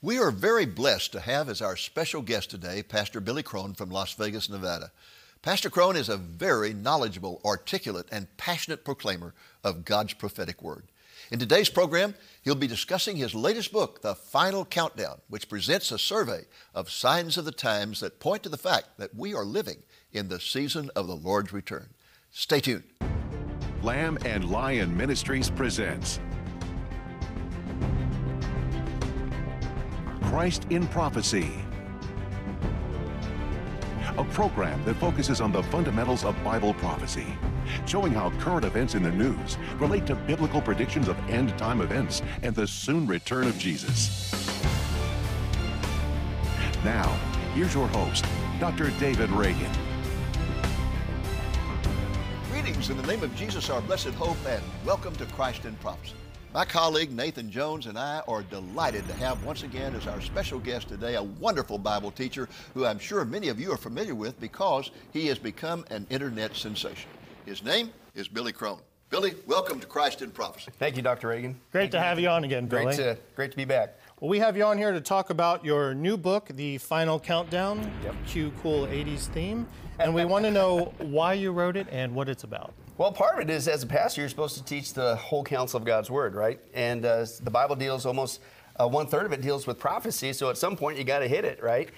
We are very blessed to have as our special guest today Pastor Billy Crone from Las Vegas, Nevada. Pastor Crone is a very knowledgeable, articulate, and passionate proclaimer of God's prophetic word. In today's program, he'll be discussing his latest book, The Final Countdown, which presents a survey of signs of the times that point to the fact that we are living in the season of the Lord's return. Stay tuned. Lamb and Lion Ministries presents Christ in Prophecy, a program that focuses on the fundamentals of Bible prophecy, showing how current events in the news relate to biblical predictions of end-time events and the soon return of Jesus. Now, here's your host, Dr. David Reagan. Greetings in the name of Jesus, our blessed hope, and welcome to Christ in Prophecy. My colleague Nathan Jones and I are delighted to have once again as our special guest today a wonderful Bible teacher who I'm sure many of you are familiar with because he has become an internet sensation. His name is Billy Crone. Billy, welcome to Christ in Prophecy. Thank you, Dr. Reagan. Great to have you on again, Billy. Great to be back. Well, we have you on here to talk about your new book, The Final Countdown, Yep. Cue Cool 80s theme. And we want to know why you wrote it and what it's about. Well, part of it is, as a pastor, you're supposed to teach the whole counsel of God's Word, right? And the Bible deals almost one-third of it deals with prophecy, so at some point you got to hit it, right?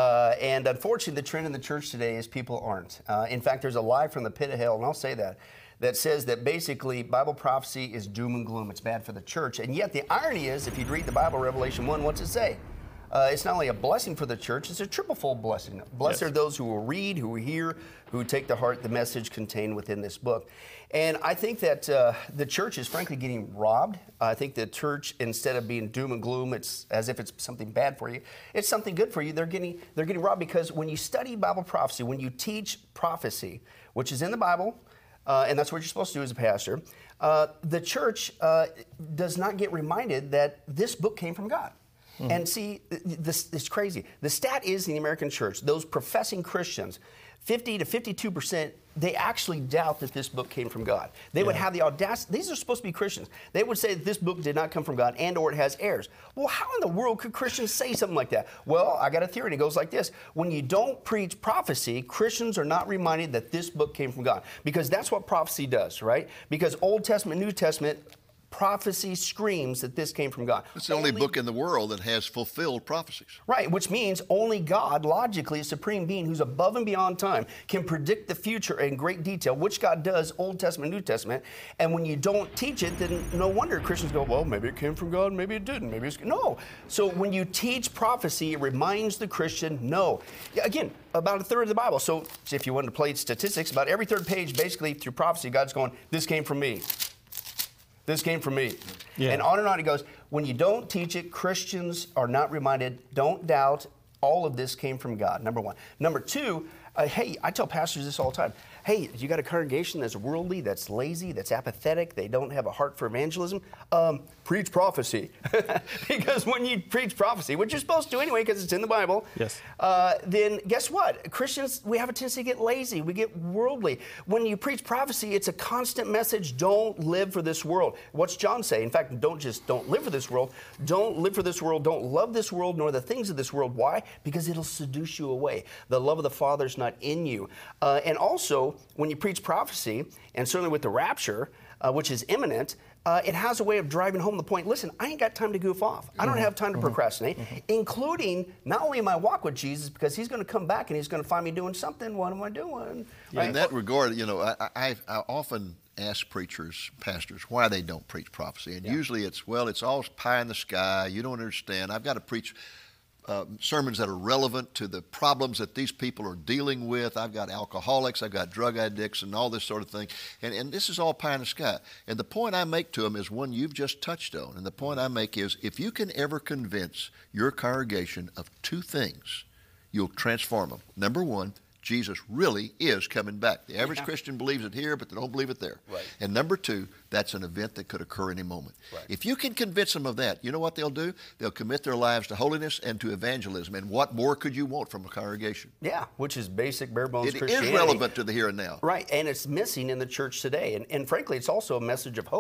And unfortunately, the trend in the church today is people aren't. In fact, there's a lie from the pit of hell, and I'll say that says that basically Bible prophecy is doom and gloom. It's bad for the church. And yet the irony is, if you'd read the Bible, Revelation 1, what's it say? It's not only a blessing for the church, it's a triple-fold blessing. Blessed are those who will read, who will hear, who take to heart the message contained within this book. And I think that the church is frankly getting robbed. I think the church, instead of being doom and gloom, it's as if it's something bad for you. It's something good for you. They're getting robbed because when you study Bible prophecy, when you teach prophecy, which is in the Bible, and that's what you're supposed to do as a pastor, the church does not get reminded that this book came from God. Mm-hmm. And see, this is crazy. The stat is in the American church, those professing Christians, 50 to 52%, they actually doubt that this book came from God. They would have the audacity, these are supposed to be Christians, they would say that this book did not come from God and or it has errors. Well, how in the world could Christians say something like that? Well, I got a theory and it goes like this. When you don't preach prophecy, Christians are not reminded that this book came from God. Because that's what prophecy does, right? Because Old Testament, New Testament, prophecy screams that this came from God. It's the only book in the world that has fulfilled prophecies. Right, which means only God, logically, a supreme being who's above and beyond time, can predict the future in great detail, which God does, Old Testament, New Testament. And when you don't teach it, then no wonder Christians go, well, maybe it came from God, maybe it didn't, maybe it's... No. So when you teach prophecy, it reminds the Christian, no. Again, about a third of the Bible. So if you wanted to play statistics, about every third page, basically, through prophecy, God's going, this came from me. This came from me. Yeah. And on it goes. When you don't teach it, Christians are not reminded, don't doubt, all of this came from God, number one. Number two, hey, I tell pastors this all the time. Hey, you got a congregation that's worldly, that's lazy, that's apathetic, they don't have a heart for evangelism, preach prophecy. Because when you preach prophecy, which you're supposed to anyway because it's in the Bible, yes. Then guess what? Christians, we have a tendency to get lazy, we get worldly. When you preach prophecy, it's a constant message, don't live for this world. What's John say? In fact, don't live for this world, don't live for this world, don't love this world nor the things of this world. Why? Because it'll seduce you away. The love of the Father's not in you. And also, when you preach prophecy, and certainly with the rapture, which is imminent, it has a way of driving home the point. Listen, I ain't got time to goof off. I don't have time to procrastinate, including not only my walk with Jesus, because he's going to come back and he's going to find me doing something. What am I doing? Yeah, right? In that regard, you know, I often ask preachers, pastors, why they don't preach prophecy. And usually it's, well, it's all pie in the sky. You don't understand. I've got to preach sermons that are relevant to the problems that these people are dealing with. I've got alcoholics, I've got drug addicts, and all this sort of thing. And this is all pie in the sky. And the point I make to them is one you've just touched on. And the point I make is, if you can ever convince your congregation of two things, you'll transform them. Number one, Jesus really is coming back. The average Christian believes it here, but they don't believe it there. Right. And number two, that's an event that could occur any moment. Right. If you can convince them of that, you know what they'll do? They'll commit their lives to holiness and to evangelism. And what more could you want from a congregation? Yeah, which is basic, bare bones Christianity. It is relevant to the here and now. Right, and it's missing in the church today. And frankly, it's also a message of hope.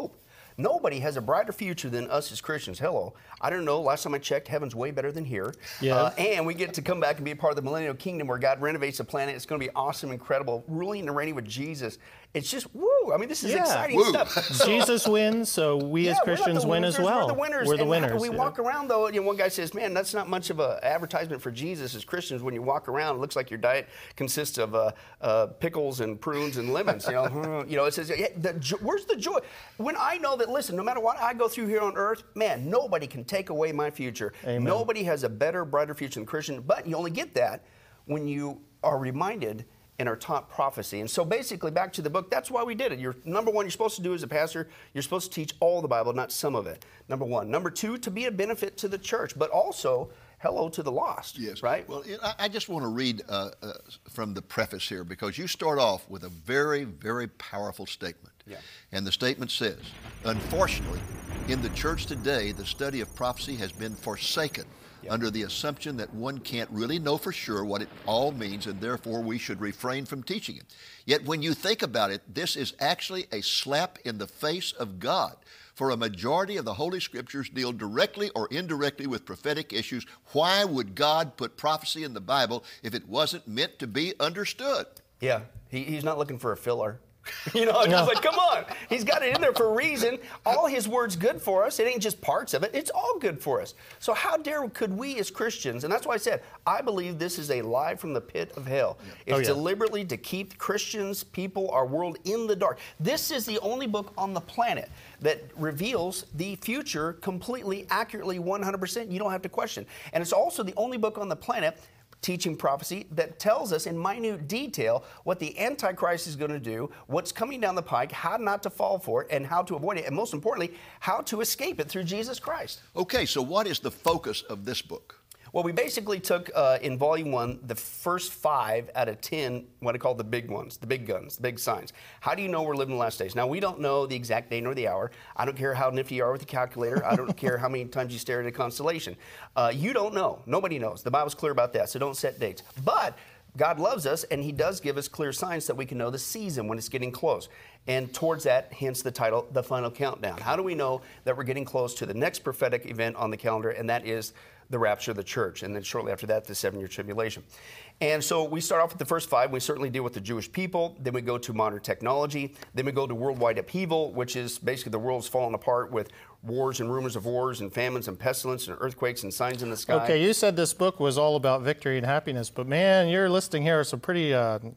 Nobody has a brighter future than us as Christians. Hello. I don't know. Last time I checked, heaven's way better than here. Yeah. And we get to come back and be a part of the millennial kingdom where God renovates the planet. It's going to be awesome, incredible, ruling and reigning with Jesus. It's just, woo. I mean, this is exciting Woo. stuff. Jesus wins, so we as we're not Christians the win as losers, well. We're the winners. We're the And winners. we walk around, though, one guy says, man, that's not much of an advertisement for Jesus as Christians. When you walk around, it looks like your diet consists of pickles and prunes and lemons. It says, where's the joy? When I know that, listen, no matter what I go through here on earth, man, nobody can take away my future. Amen. Nobody has a better, brighter future than Christian, but you only get that when you are reminded and are taught prophecy. And so basically, back to the book, that's why we did it. Number one, you're supposed to do as a pastor, you're supposed to teach all the Bible, not some of it. Number one. Number two, to be a benefit to the church, but also, hello to the lost. Yes. Right? Well, I just want to read from the preface here, because you start off with a very, very powerful statement. Yeah. And the statement says, unfortunately, in the church today, the study of prophecy has been forsaken under the assumption that one can't really know for sure what it all means, and therefore we should refrain from teaching it. Yet when you think about it, this is actually a slap in the face of God. For a majority of the Holy Scriptures deal directly or indirectly with prophetic issues. Why would God put prophecy in the Bible if it wasn't meant to be understood? Yeah. He's not looking for a filler. Just like, come on. He's got it in there for a reason. All his word's good for us. It ain't just parts of it. It's all good for us. So how dare could we as Christians, and that's why I said, I believe this is a lie from the pit of hell. Yeah. It's deliberately to keep Christians, people, our world in the dark. This is the only book on the planet that reveals the future completely, accurately, 100%. You don't have to question. And it's also the only book on the planet teaching prophecy that tells us in minute detail what the Antichrist is going to do, what's coming down the pike, how not to fall for it, and how to avoid it, and most importantly, how to escape it through Jesus Christ. Okay, so what is the focus of this book? Well, we basically took, in Volume 1, the first 5 out of 10, what I call the big ones, the big guns, the big signs. How do you know we're living the last days? Now, we don't know the exact day nor the hour. I don't care how nifty you are with the calculator. I don't care how many times you stare at a constellation. You don't know. Nobody knows. The Bible's clear about that, so don't set dates. But God loves us, and he does give us clear signs that we can know the season when it's getting close. And towards that, hence the title, The Final Countdown. How do we know that we're getting close to the next prophetic event on the calendar, and that is the rapture of the church, and then shortly after that, the 7-year tribulation. And so we start off with the first 5. We certainly deal with the Jewish people. Then we go to modern technology. Then we go to worldwide upheaval, which is basically the world's falling apart with wars and rumors of wars and famines and pestilence and earthquakes and signs in the sky. Okay, you said this book was all about victory and happiness, but man, you're listing here some pretty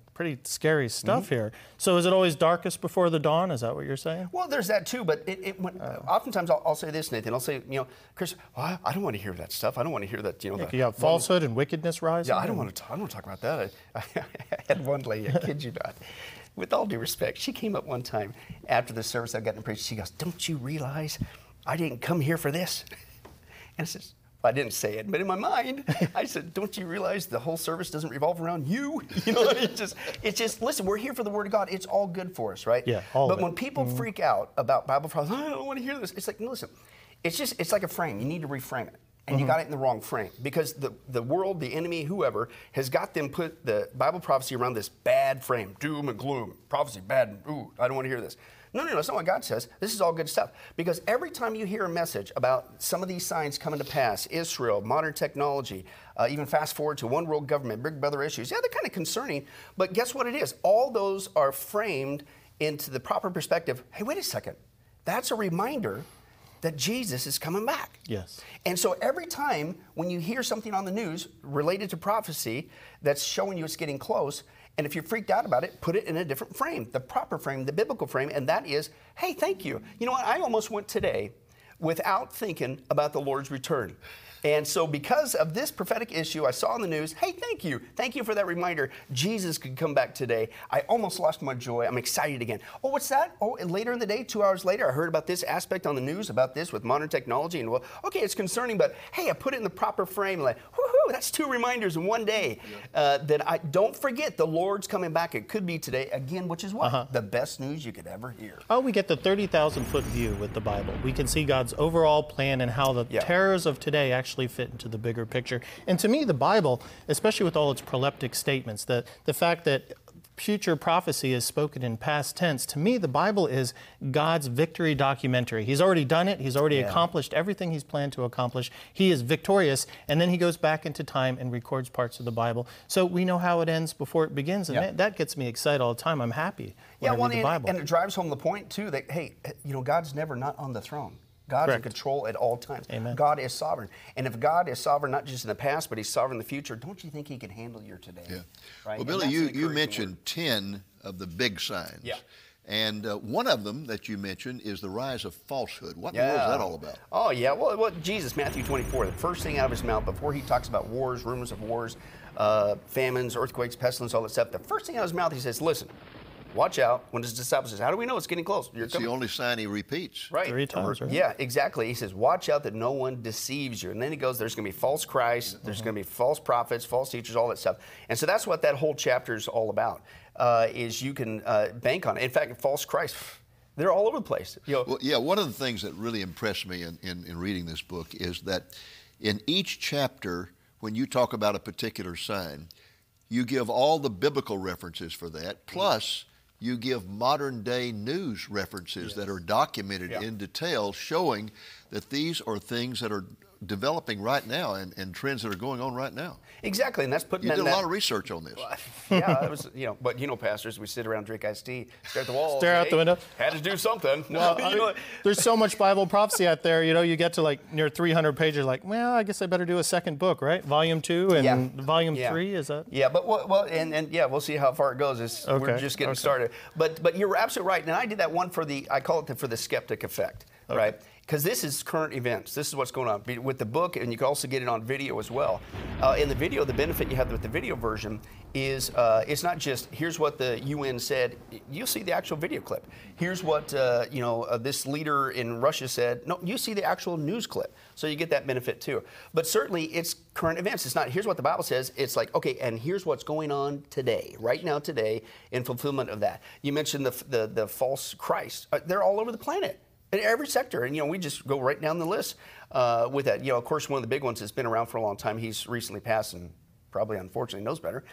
scary stuff here. So is it always darkest before the dawn? Is that what you're saying? Well, there's that too, but oftentimes I'll say this, Nathan. I'll say, Chris, I don't want to hear that stuff. I don't want to hear that, you have falsehood and wickedness rising. Yeah, I don't want to talk about that. I had one lady, I kid you not, with all due respect, she came up one time after the service I got to preach. She goes, "Don't you realize I didn't come here for this?" And I says, well, I didn't say it, but in my mind, I said, "Don't you realize the whole service doesn't revolve around you?" It's just, listen, we're here for the Word of God. It's all good for us, right? Yeah, But when people freak out about Bible prophecy, I don't want to hear this. It's like, no, listen, it's like a frame. You need to reframe it. And you got it in the wrong frame, because the world, the enemy, whoever, has got them put the Bible prophecy around this bad frame, doom and gloom, prophecy, bad, ooh, I don't want to hear this. No, that's not what God says. This is all good stuff. Because every time you hear a message about some of these signs coming to pass, Israel, modern technology, even fast forward to one world government, big brother issues, they're kind of concerning, but guess what it is? All those are framed into the proper perspective. Hey, wait a second. That's a reminder that Jesus is coming back. Yes. And so every time when you hear something on the news related to prophecy that's showing you it's getting close, and if you're freaked out about it, put it in a different frame, the proper frame, the biblical frame, and that is, hey, thank you. You know what? I almost went today without thinking about the Lord's return. And so because of this prophetic issue I saw in the news, hey, thank you. Thank you for that reminder. Jesus could come back today. I almost lost my joy. I'm excited again. Oh, what's that? Oh, and later in the day, 2 hours later, I heard about this aspect on the news, about this with modern technology. And well, okay, it's concerning, but hey, I put it in the proper frame. Like, woohoo, that's 2 reminders in one day. That I don't forget the Lord's coming back. It could be today again, which is what? The best news you could ever hear. Oh, we get the 30,000-foot view with the Bible. We can see God's overall plan and how the terrors of today actually fit into the bigger picture. And to me, the Bible, especially with all its proleptic statements, the fact that future prophecy is spoken in past tense. To me, the Bible is God's victory documentary. He's already done it. He's already accomplished everything he's planned to accomplish. He is victorious, and then he goes back into time and records parts of the Bible. So we know how it ends before it begins, and that gets me excited all the time. I'm happy when I read the Bible. And it drives home the point, too, that, hey, God's never not on the throne. God's in control at all times. Amen. God is sovereign. And if God is sovereign not just in the past, but he's sovereign in the future, don't you think he can handle your today? Yeah. Right? Well, Billy, you mentioned 10 of the big signs. Yeah. And one of them that you mentioned is the rise of falsehood. What in the world is that all about? Oh, yeah. Well, Jesus, Matthew 24, the first thing out of his mouth, before he talks about wars, rumors of wars, famines, earthquakes, pestilence, all that stuff, the first thing out of his mouth, he says, listen, watch out. When his disciples says, how do we know it's getting close? It's the only sign he repeats. Right. 3 times, right? Yeah, exactly. He says, watch out that no one deceives you. And then he goes, there's going to be false Christ, there's going to be false prophets, false teachers, all that stuff. And so that's what that whole chapter is all about, is you can bank on it. In fact, false Christ, they're all over the place. Well, yeah, one of the things that really impressed me in reading this book is that in each chapter, when you talk about a particular sign, you give all the biblical references for that, plus you give modern day news references that are documented in detail, showing that these are things that are developing right now and trends that are going on right now. Exactly, and that's putting You did a lot of research on this. Yeah, it was, but pastors, we sit around, drink iced tea, stare at the wall. Stare out the window. Had to do something. Well, there's so much Bible prophecy out there. You get to like near 300 pages, like, well, I guess I better do a second book, right? Volume 2 and Volume 3, is that? Yeah, but we'll see how far it goes. We're just getting started. But you're absolutely right, and I did that one I call it for the skeptic effect, right? Because this is current events. This is what's going on with the book, and you can also get it on video as well. In the video, the benefit you have with the video version is it's not just here's what the UN said. You'll see the actual video clip. Here's what this leader in Russia said. No, you see the actual news clip. So you get that benefit too. But certainly, it's current events. It's not here's what the Bible says. It's like okay, and here's what's going on today, right now, today, in fulfillment of that. You mentioned the false Christ. They're all over the planet. In every sector, and we just go right down the list with that. Of course, one of the big ones that's been around for a long time. He's recently passed, and probably unfortunately knows better.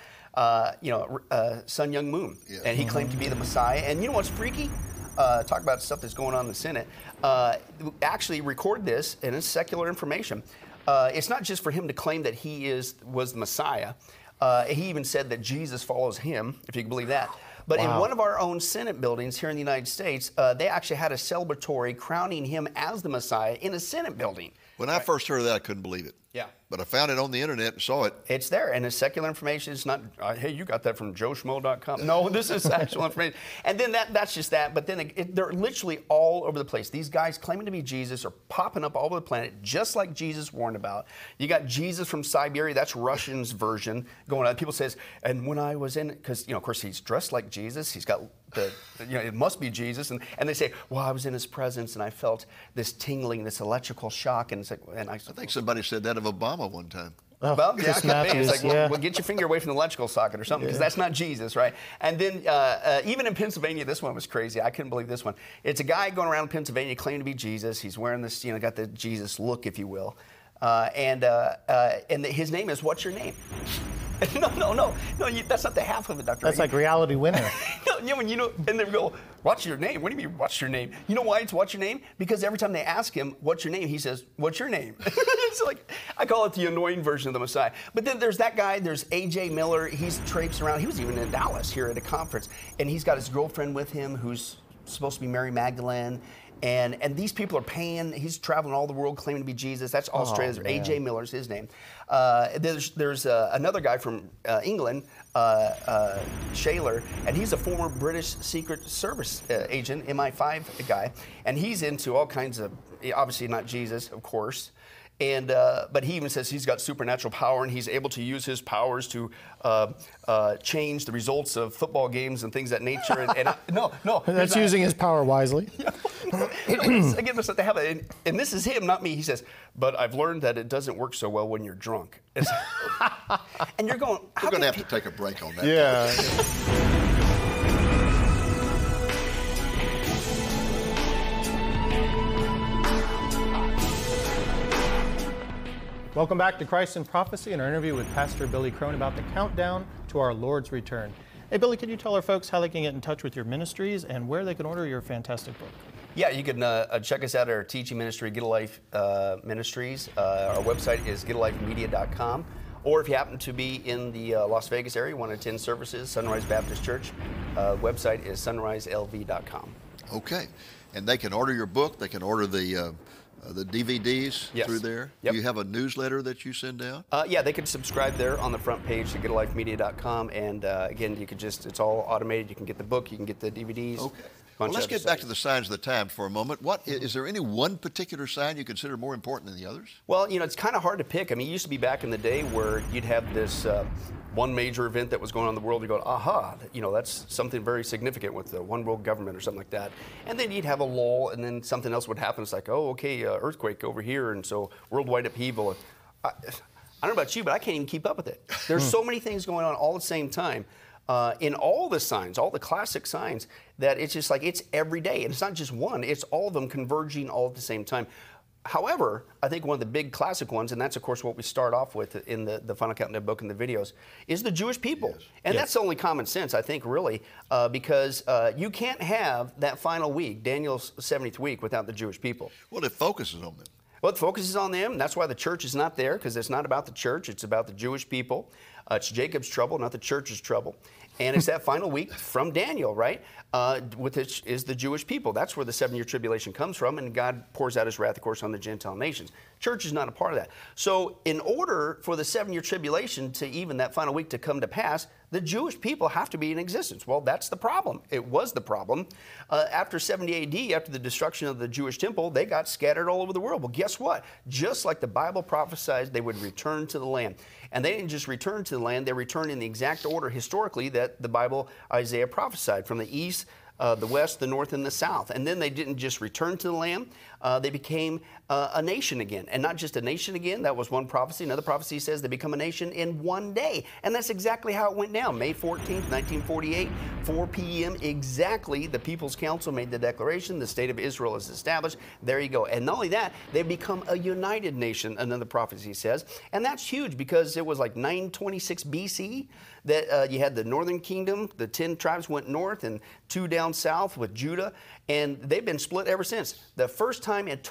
Sun Myung Moon, and he claimed to be the Messiah. And you know what's freaky? Talk about stuff that's going on in the Senate. Actually, record this, and it's secular information. It's not just for him to claim that he was the Messiah. He even said that Jesus follows him, if you can believe that. But in one of our own Senate buildings here in the United States, they actually had a celebratory crowning him as the Messiah in a Senate building. When I first heard of that, I couldn't believe it. Yeah. But I found it on the internet and saw it. It's there, and it's secular information. It's not, hey, you got that from joeschmo.com. No, this is actual information. And then that's just that. But then they're literally all over the place. These guys claiming to be Jesus are popping up all over the planet, just like Jesus warned about. You got Jesus from Siberia. That's Russian's version going on. People says, and when I was in, because, of course, he's dressed like Jesus. He's got it must be Jesus. And they say, well, I was in his presence, and I felt this tingling, this electrical shock. And it's like, I think somebody said that of Obama one time. Oh, well, Chris yeah, Matthews, it's like, well, get your finger away from the electrical socket or something, because that's not Jesus, right? And then even in Pennsylvania, this one was crazy. I couldn't believe this one. It's a guy going around Pennsylvania claiming to be Jesus. He's wearing this, got the Jesus look, if you will. And his name is, what's your name? No, that's not the half of it, Dr. That's like Reality Winner. And they go, what's your name? What do you mean, what's your name? You know why it's what's your name? Because every time they ask him, what's your name? He says, what's your name? It's like, I call it the annoying version of the Messiah. But then there's that guy, there's A.J. Miller. He's traipsing around. He was even in Dallas here at a conference. And he's got his girlfriend with him who's supposed to be Mary Magdalene. And these people are paying. He's traveling all the world claiming to be Jesus. That's Australia. A.J. Miller's his name. There's another guy from England, Shaler, and he's a former British Secret Service agent, MI5 guy. And he's into all kinds of, obviously not Jesus, of course. And but he even says he's got supernatural power, and he's able to use his powers to change the results of football games and things of that nature. No, that's using his power wisely. Again, they have it, and this is him, not me. He says, "But I've learned that it doesn't work so well when you're drunk." And you're going, we're going to have to take a break on that. Yeah. Welcome back to Christ in Prophecy and our interview with Pastor Billy Crone about the countdown to our Lord's return. Hey, Billy, could you tell our folks how they can get in touch with your ministries and where they can order your fantastic book? Yeah, you can check us out at our teaching ministry, Get a Life Ministries. Our website is getalifemedia.com. Or if you happen to be in the Las Vegas area, want to attend services, Sunrise Baptist Church, website is sunriselv.com. Okay. And they can order your book. They can order the DVDs through there. Yep. Do you have a newsletter that you send out? Yeah, they can subscribe there on the front page to getalifemedia.com. And again, you can it's all automated. You can get the book, you can get the DVDs. Okay. Well, let's get back to the signs of the times for a moment. Is there any one particular sign you consider more important than the others? Well, it's kind of hard to pick. I mean, it used to be back in the day where you'd have this one major event that was going on in the world. You go, aha, that's something very significant with the one world government or something like that. And then you'd have a lull, and then something else would happen. It's like, oh, okay, earthquake over here, and so worldwide upheaval. I don't know about you, but I can't even keep up with it. There's so many things going on all at the same time. In all the signs, all the classic signs, that it's just like it's every day. And it's not just one, it's all of them converging all at the same time. However, I think one of the big classic ones, and that's of course what we start off with in the Final Countdown book and the videos, is the Jewish people. Yes. And that's the only common sense, I think, really, because you can't have that final week, Daniel's 70th week, without the Jewish people. Well, it focuses on them. Well, it focuses on them. That's why the church is not there, because it's not about the church. It's about the Jewish people. It's Jacob's trouble, not the church's trouble. And it's that final week from Daniel, right? Which is the Jewish people. That's where the 7-year tribulation comes from, and God pours out his wrath, of course, on the Gentile nations. Church is not a part of that. So in order for the 7-year tribulation to even that final week to come to pass, the Jewish people have to be in existence. Well, that's the problem. It was the problem. After 70 AD, after the destruction of the Jewish temple, they got scattered all over the world. Well, guess what? Just like the Bible prophesied, they would return to the land. And they didn't just return to the land, they returned in the exact order historically that the Bible, Isaiah prophesied, from the east, the west, the north, and the south. And then they didn't just return to the land, they became a nation again. And not just a nation again, that was one prophecy. Another prophecy says they become a nation in one day. And that's exactly how it went down. May 14th, 1948, 4 p.m. exactly, the People's Council made the declaration, the state of Israel is established. There you go. And not only that, they become a united nation, another prophecy says. And that's huge because it was like 926 BC that you had the northern kingdom, the 10 tribes went north and 2 down south with Judah, and they've been split ever since. The first time in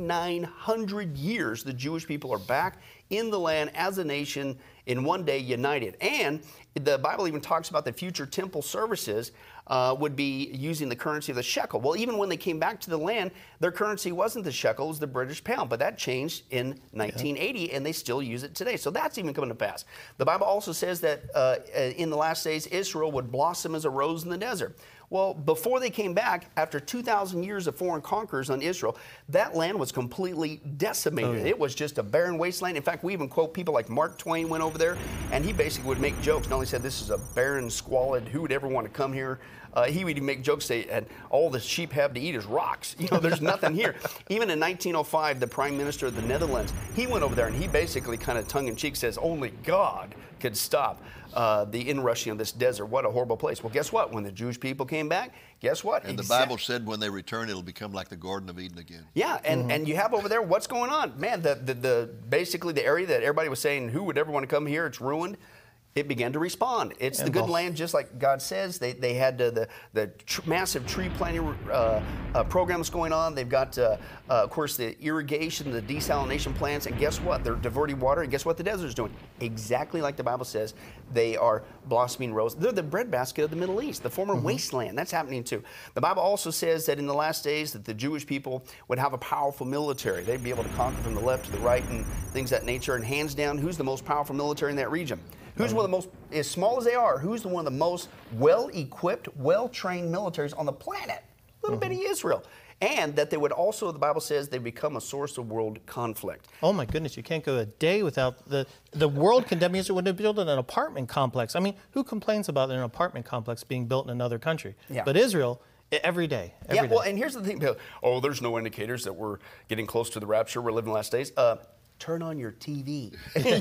2,900 years, the Jewish people are back in the land as a nation in one day, united. And the Bible even talks about the future temple services would be using the currency of the shekel. Well, even when they came back to the land, their currency wasn't the shekel, it was the British pound. But that changed in 1980, and they still use it today. So that's even coming to pass. The Bible also says that in the last days, Israel would blossom as a rose in the desert. Well, before they came back, after 2,000 years of foreign conquerors on Israel, that land was completely decimated. Oh, yeah. It was just a barren wasteland. In fact, we even quote people like Mark Twain went over there, and he basically would make jokes. Not only said this is a barren, squalid, who would ever want to come here? He would even make jokes, say, and all the sheep have to eat is rocks. There's nothing here. Even in 1905, the Prime Minister of the Netherlands, he went over there, and he basically kind of tongue-in-cheek says, only God could stop the inrushing of this desert. What a horrible place. Well, guess what? When the Jewish people came back, guess what? And the Bible said when they return, it'll become like the Garden of Eden again. Yeah, and you have over there, what's going on? Man, basically the area that everybody was saying, who would ever want to come here? It's ruined. It began to respond. It's the good land, just like God says. They had the massive tree planting programs going on. They've got, of course, the irrigation, the desalination plants, and guess what? They're diverting water, and guess what the desert's doing? Exactly like the Bible says. They are blossoming roses. They're the breadbasket of the Middle East, the former wasteland. That's happening too. The Bible also says that in the last days that the Jewish people would have a powerful military. They'd be able to conquer from the left to the right and things of that nature. And hands down, who's the most powerful military in that region? Who's one of the most, as small as they are, who's the one of the most well-equipped, well-trained militaries on the planet? Little bitty Israel. And that they would also, the Bible says, they become a source of world conflict. Oh my goodness, you can't go a day without the world condemning Israel when they built an apartment complex. I mean, who complains about an apartment complex being built in another country? Yeah. But Israel, every day. Every day. Well, and here's the thing, oh, there's no indicators that we're getting close to the rapture, we're living the last days. Turn on your TV.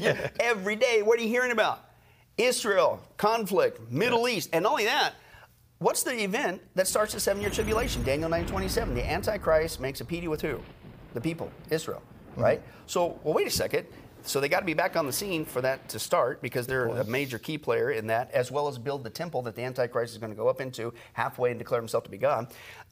Every day, what are you hearing about? Israel, conflict, Middle East, and not only that, what's the event that starts the 7-year tribulation? Daniel 9:27. The Antichrist makes a treaty with who? The people, Israel, right? So, well, wait a second. So they got to be back on the scene for that to start, because they're a major key player in that, as well as build the temple that the Antichrist is going to go up into halfway and declare himself to be God.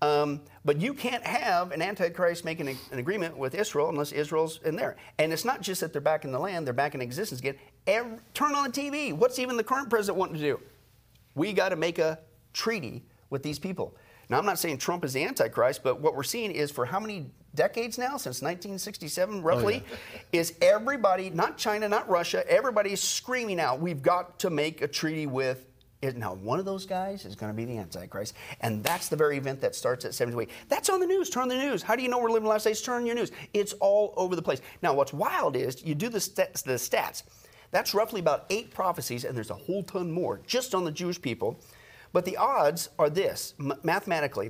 But you can't have an Antichrist making an agreement with Israel unless Israel's in there. And it's not just that they're back in the land, they're back in existence again. Turn on the TV. What's even the current president wanting to do? We got to make a treaty with these people. Now, I'm not saying Trump is the Antichrist, but what we're seeing is, for how many decades now, since 1967 roughly, is everybody, not China, not Russia, everybody is screaming out, we've got to make a treaty with Israel. Now, one of those guys is going to be the Antichrist, and that's the very event that starts at 72. That's on the news. Turn on the news. How do you know we're living the last days? Turn on your news. It's all over the place. Now, what's wild is, you do the stats. That's roughly about 8 prophecies, and there's a whole ton more just on the Jewish people. But the odds are this, mathematically.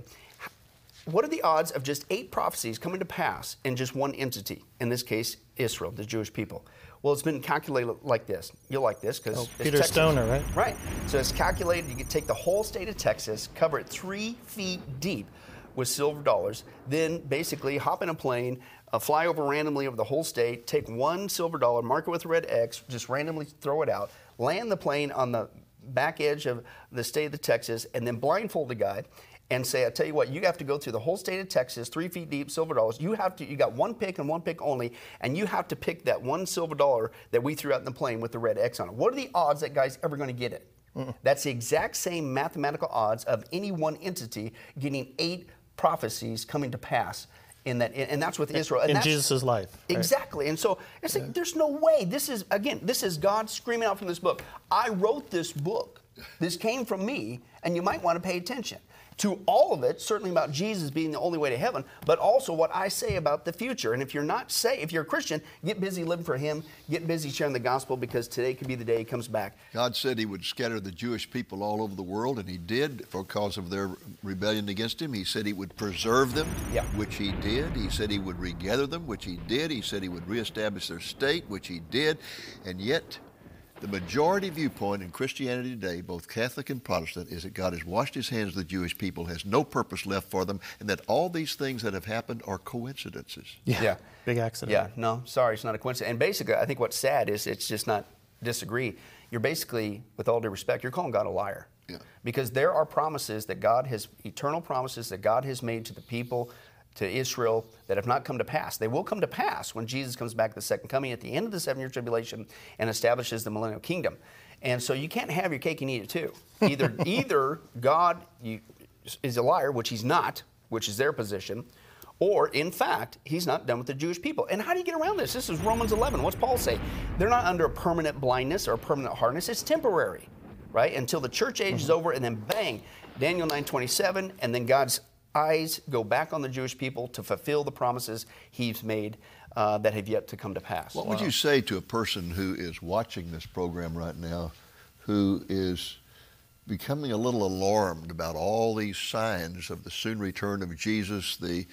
What are the odds of just 8 prophecies coming to pass in just one entity? In this case, Israel, the Jewish people. Well, it's been calculated like this. You'll like this because Peter Stoner, right? Right. So it's calculated. You can take the whole state of Texas, cover it 3 feet deep with silver dollars, then basically hop in a plane, fly over randomly over the whole state, take one silver dollar, mark it with a red X, just randomly throw it out, land the plane on the back edge of the state of Texas, and then blindfold the guy and say, I tell you what, you have to go through the whole state of Texas, 3 feet deep, silver dollars. You got one pick and one pick only, and you have to pick that one silver dollar that we threw out in the plane with the red X on it. What are the odds that guy's ever going to get it? That's the exact same mathematical odds of any one entity getting 8 prophecies coming to pass. And that's with Israel. And in Jesus' life. Right? Exactly. And so it's like, there's no way. This is God screaming out from this book. I wrote this book. This came from me, and you might want to pay attention to all of it, certainly about Jesus being the only way to heaven, but also what I say about the future. And if you're a Christian, get busy living for Him, get busy sharing the gospel, because today could be the day He comes back. God said He would scatter the Jewish people all over the world, and He did because of their rebellion against Him. He said He would preserve them, which He did. He said He would regather them, which He did. He said He would reestablish their state, which He did. And yet, the majority viewpoint in Christianity today, both Catholic and Protestant, is that God has washed His hands of the Jewish people, has no purpose left for them, and that all these things that have happened are coincidences. Yeah. Big accident. Yeah, no, sorry, it's not a coincidence. And basically, I think what's sad is it's just not disagree. You're basically, with all due respect, you're calling God a liar. Yeah. Because there are promises that God has, eternal promises that God has made to the people, to Israel, that have not come to pass. They will come to pass when Jesus comes back at the second coming at the end of the 7-year tribulation and establishes the millennial kingdom. And so you can't have your cake and eat it too. Either God is a liar, which He's not, which is their position, or in fact, He's not done with the Jewish people. And how do you get around this? This is Romans 11. What's Paul say? They're not under a permanent blindness or a permanent hardness. It's temporary, right? Until the church age is over, and then bang, Daniel 9:27, and then God's eyes go back on the Jewish people to fulfill the promises He's made that have yet to come to pass. What would you say to a person who is watching this program right now, who is becoming a little alarmed about all these signs of the soon return of Jesus, the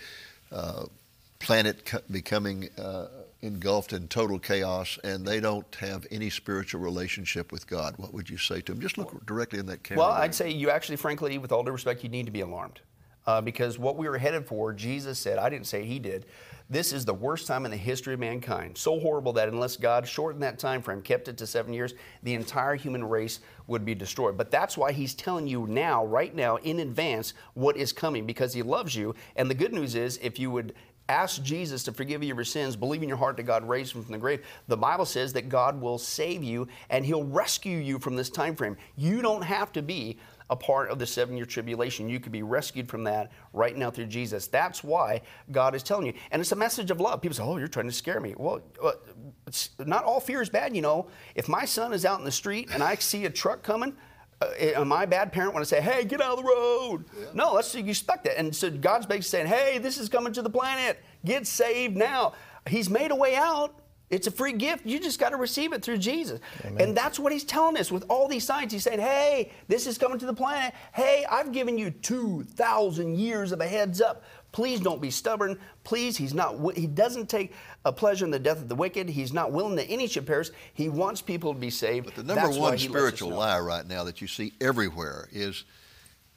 planet becoming engulfed in total chaos, and they don't have any spiritual relationship with God? What would you say to them? Just look directly in that camera. Well, I'd say you actually, frankly, with all due respect, you need to be alarmed. Because what we were headed for, Jesus said, I didn't say He did, this is the worst time in the history of mankind. So horrible that unless God shortened that time frame, kept it to 7 years, the entire human race would be destroyed. But that's why He's telling you now, right now, in advance, what is coming, because He loves you. And the good news is, if you would ask Jesus to forgive you of your sins, believe in your heart that God raised Him from the grave, the Bible says that God will save you and He'll rescue you from this time frame. You don't have to be a part of the 7-year tribulation. You could be rescued from that right now through Jesus. That's why God is telling you. And it's a message of love. People say, oh, you're trying to scare me. Well, not all fear is bad, you know. If my son is out in the street and I see a truck coming, am I a bad parent when I say, hey, get out of the road? Yeah. No, you expect that. And so God's basically saying, hey, this is coming to the planet. Get saved now. He's made a way out. It's a free gift. You just got to receive it through Jesus. Amen. And that's what He's telling us with all these signs. He's saying, hey, this is coming to the planet. Hey, I've given you 2,000 years of a heads up. Please don't be stubborn. Please, He doesn't take a pleasure in the death of the wicked. He's not willing that any should perish. He wants people to be saved. But the number one spiritual lie right now that you see everywhere is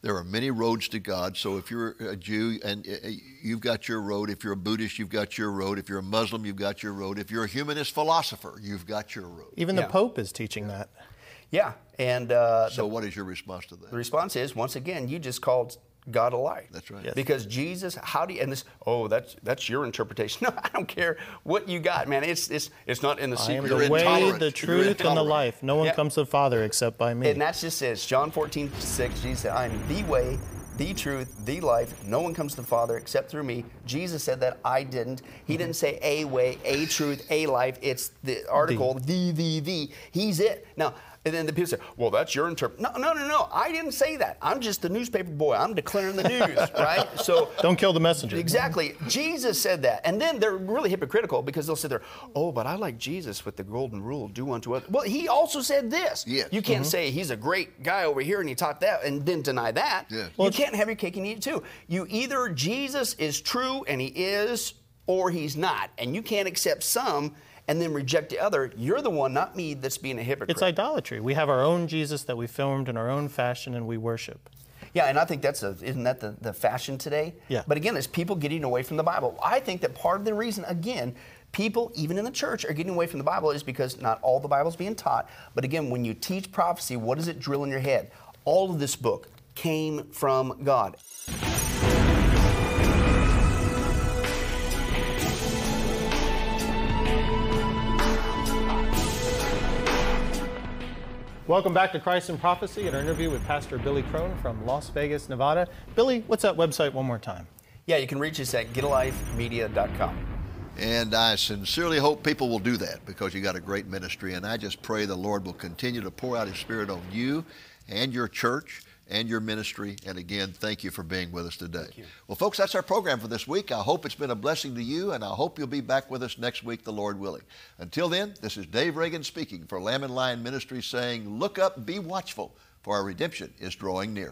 There are many roads to God. So if you're a Jew and you've got your road, if you're a Buddhist, you've got your road, if you're a Muslim, you've got your road, if you're a humanist philosopher, you've got your road. Even the Pope is teaching that. Yeah, and so what is your response to that? The response is, once again, you just called God a lie. That's right. Yes. Because Jesus, how do you, and this, that's your interpretation. No, I don't care what you got, man. It's not in the I am secret. the way, intolerant. the truth, and the life. No one Yeah. comes to the Father except by me. And that's just it. It's John 14:6. Jesus said, I am the way, the truth, the life. No one comes to the Father except through me. Jesus said that. I didn't. He didn't say a way, a truth, a life. It's the article, the. He's it. Now, and then the people say, well, that's your interpretation. No. I didn't say that. I'm just the newspaper boy. I'm declaring the news, right? So Don't kill the messenger. Exactly. Jesus said that. And then they're really hypocritical because they'll sit there, oh, but I like Jesus with the golden rule, do unto others. Well, he also said this. Yes. You can't say he's a great guy over here and he taught that and then deny that. Yes. You can't have your cake and eat it too. You either Jesus is true and he is, or he's not. And you can't accept some and then reject the other. You're the one, not me, that's being a hypocrite. It's idolatry. We have our own Jesus that we formed in our own fashion and we worship. Yeah, and I think isn't that the fashion today? Yeah. But again, it's people getting away from the Bible. I think that part of the reason, again, people, even in the church, are getting away from the Bible is because not all the Bible's being taught. But again, when you teach prophecy, what does it drill in your head? All of this book came from God. Welcome back to Christ in Prophecy and our interview with Pastor Billy Crone from Las Vegas, Nevada. Billy, what's that website one more time? Yeah, you can reach us at getalifemedia.com. And I sincerely hope people will do that because you got a great ministry. And I just pray the Lord will continue to pour out His Spirit on you and your church and your ministry. And again, thank you for being with us today. Well, folks, that's our program for this week. I hope it's been a blessing to you, and I hope you'll be back with us next week, the Lord willing. Until then, this is Dave Reagan speaking for Lamb and Lion Ministries saying, look up, be watchful, for our redemption is drawing near.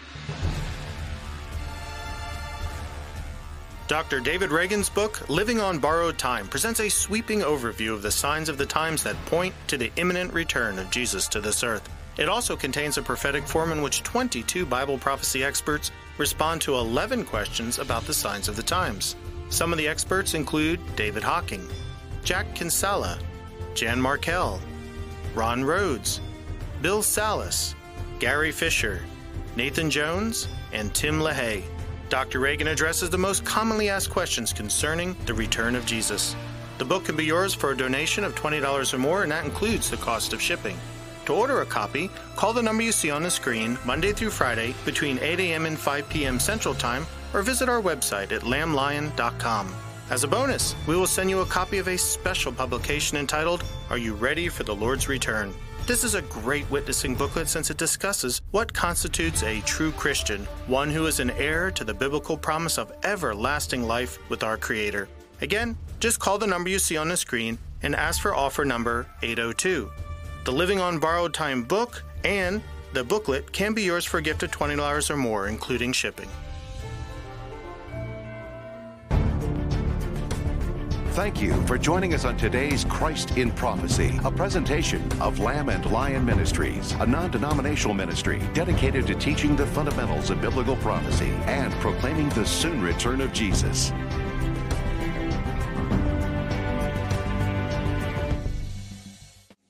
Dr. David Reagan's book, Living on Borrowed Time, presents a sweeping overview of the signs of the times that point to the imminent return of Jesus to this earth. It also contains a prophetic form in which 22 Bible prophecy experts respond to 11 questions about the signs of the times. Some of the experts include David Hocking, Jack Kinsella, Jan Markell, Ron Rhodes, Bill Salas, Gary Fisher, Nathan Jones, and Tim LaHaye. Dr. Reagan addresses the most commonly asked questions concerning the return of Jesus. The book can be yours for a donation of $20 or more, and that includes the cost of shipping. To order a copy, call the number you see on the screen Monday through Friday between 8 a.m. and 5 p.m. Central Time, or visit our website at lamblion.com. As a bonus, we will send you a copy of a special publication entitled, Are You Ready for the Lord's Return? This is a great witnessing booklet since it discusses what constitutes a true Christian, one who is an heir to the biblical promise of everlasting life with our Creator. Again, just call the number you see on the screen and ask for offer number 802. The Living on Borrowed Time book and the booklet can be yours for a gift of $20 or more, including shipping. Thank you for joining us on today's Christ in Prophecy, a presentation of Lamb and Lion Ministries, a non-denominational ministry dedicated to teaching the fundamentals of biblical prophecy and proclaiming the soon return of Jesus.